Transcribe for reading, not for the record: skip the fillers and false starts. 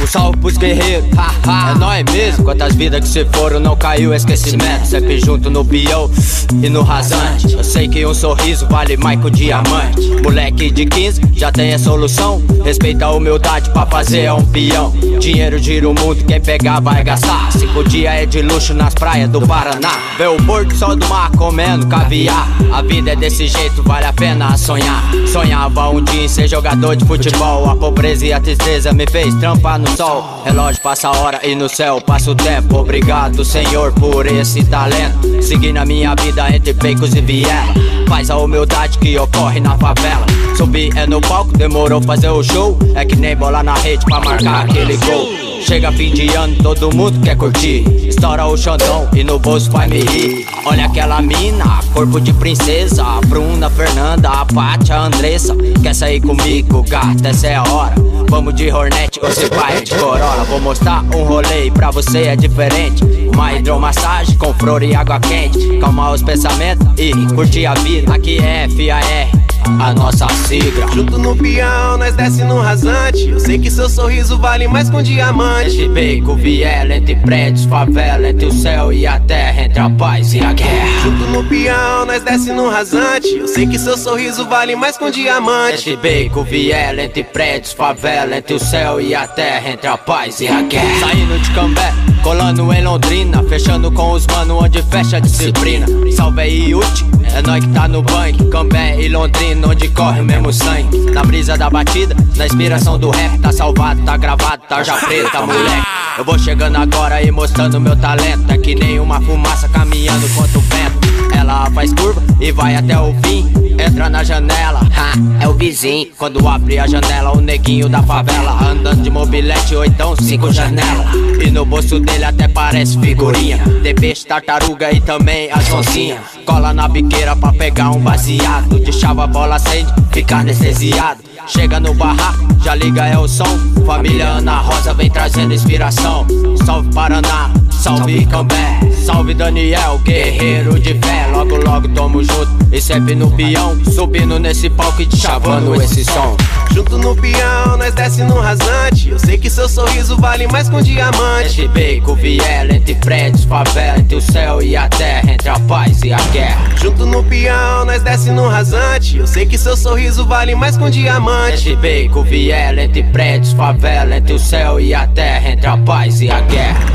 Um salve pros guerreiros, é nóis mesmo. Quantas vidas que se foram, não caiu esquecimento. Sempre junto no peão e no rasante. Eu sei que um sorriso vale mais que um diamante. Moleque de 15 já tem a solução. Respeita a humildade pra fazer um peão. Dinheiro gira o mundo, quem pegar vai gastar. 5 dias é de luxo nas praias do Paraná. Vê o pôr do sol do mar comendo caviar. A vida é desse jeito, vale a pena sonhar. Sonhava um dia em ser jogador de futebol. A pobreza e a tristeza me fez trampar no sol. Relógio passa a hora e no céu passa o tempo. Obrigado, Senhor, por esse talento. Seguindo a minha vida entre becos e viela. Faz a humildade que ocorre na favela. Subir é no palco, demorou fazer o show. É que nem bola na rede pra marcar aquele gol. Chega fim de ano, todo mundo quer curtir. Estoura o xandão e no bolso vai me rir. Olha aquela mina, corpo de princesa. A Bruna, a Fernanda, a Pátia, a Andressa. Quer sair comigo, gata, essa é a hora. Vamos de Hornet, você vai de Corolla. Vou mostrar um rolê, pra você é diferente. Uma hidromassagem com flor e água quente. Calmar os pensamentos e curtir a vida. Aqui é FAR, a nossa sigla. Junto no peão, nós desce no rasante. Eu sei que seu sorriso vale mais que um diamante. Entre beco, viela, entre prédios, favela. Entre o céu e a terra, entre a paz e a guerra. Junto no peão, nós desce no rasante. Eu sei que seu sorriso vale mais que um diamante. Entre beco, viela, entre prédios, favela. Entre o céu e a terra, entre a paz e a guerra. Saindo de Cambé, colando em Londrina. Fechando com os mano onde fecha a disciplina. Salve aí, Uti, é nós que tá no banco. Cambé e Londrina, onde corre o mesmo sangue. Na brisa da batida, na inspiração do rap. Tá salvado, tá gravado, tarja preta, moleque. Eu vou chegando agora e mostrando meu talento. É que nem uma fumaça caminhando contra o vento. Ela faz curva e vai até o fim. Entra na janela, é o vizinho. Quando abre a janela, o neguinho da favela. Andando de mobilete ou então 5 janelas. E no bolso dele até parece figurinha. De peixe, tartaruga e também as oncinhas. Cola na biqueira pra pegar um baseado. De chava, bola acende, fica anestesiado. Chega no barraco, já liga é o som. Família Ana Rosa vem trazendo inspiração. Salve Paraná, salve Cambé. Salve Daniel, guerreiro de fé. Logo logo tamo junto e sempre no peão. Subindo nesse palco e te chavando esse som. Junto no peão, nós desce no rasante. Eu sei que seu sorriso vale mais que um diamante. Entre beco, viela, entre prédios, favela. Entre o céu e a terra, entre a paz e a guerra. Junto no peão, nós desce no rasante. Eu sei que seu sorriso vale mais que um diamante. Entre beco, viela, entre prédios, favela. Entre o céu e a terra, entre a paz e a guerra.